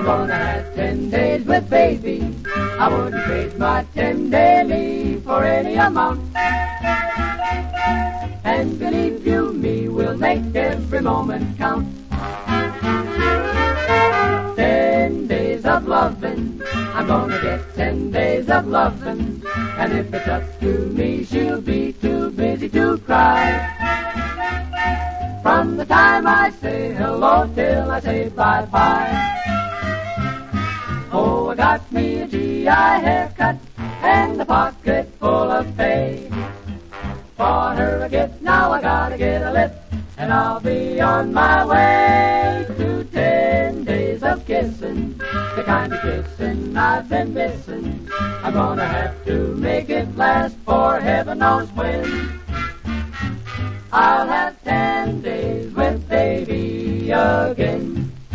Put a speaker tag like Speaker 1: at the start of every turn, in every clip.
Speaker 1: gonna have 10 days with baby. I wouldn't trade my 10-day leave for any amount. And believe you me, we'll make every moment count. 10 days of lovin', I'm gonna get 10 days of lovin'. And if it's up to me, she'll be too busy to cry. From the time I say hello till I say bye-bye. Oh, I got me a GI haircut and a pocket full of pay. For her a gift, now I gotta get a lift, and I'll be on my way to 10 days of kissing, the kind of kissing I've been missing. I'm gonna have to make it last for heaven knows when. I'll have 10 days with baby again.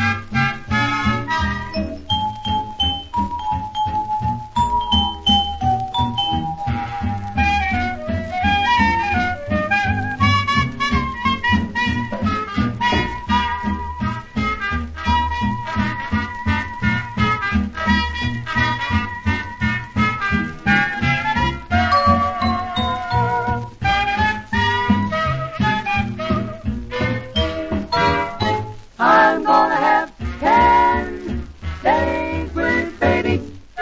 Speaker 1: I'm gonna have 10 days with baby,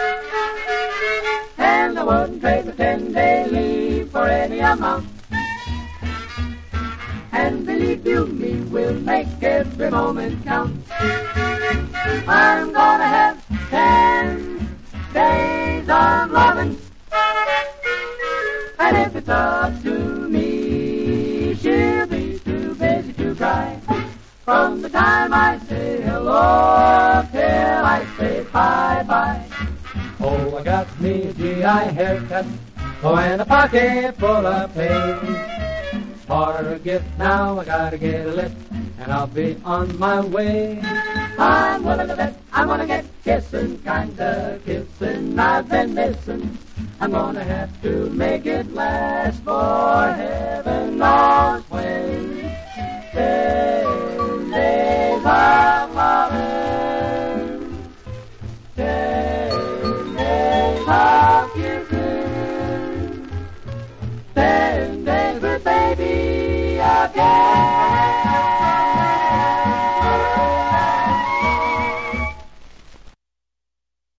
Speaker 1: and I wouldn't trade the 10-day leave for any amount. And believe you me, we'll make every moment count. I'm gonna have 10 days of lovin', and if it's up to me, she'll be too busy to cry. From the time I say hello till I say bye-bye. Oh, I got me a GI haircut, oh, and a pocket full of pay. For a gift now I gotta get a lift, and I'll be on my way. I'm willing to bet I'm gonna get kissin', kinda kissin' I've been missing. I'm gonna have to make it last forever.